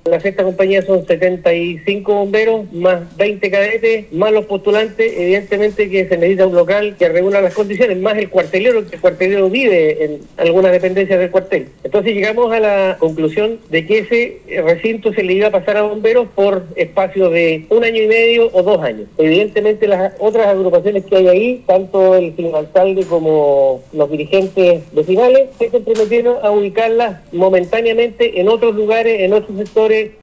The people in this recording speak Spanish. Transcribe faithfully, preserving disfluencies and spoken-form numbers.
La sexta compañía son setenta y cinco bomberos, más veinte cadetes, más los postulantes. Evidentemente que se necesita un local que reúna las condiciones, más el cuartelero, que el cuartelero vive en algunas dependencias del cuartel. Entonces llegamos a la conclusión de que ese recinto se le iba a pasar a bomberos por espacio de un año y medio o dos años. Evidentemente las otras agrupaciones que hay ahí, tanto el señor alcalde como los dirigentes vecinales, se comprometieron a ubicarlas momentáneamente en otros lugares, en otros sectores.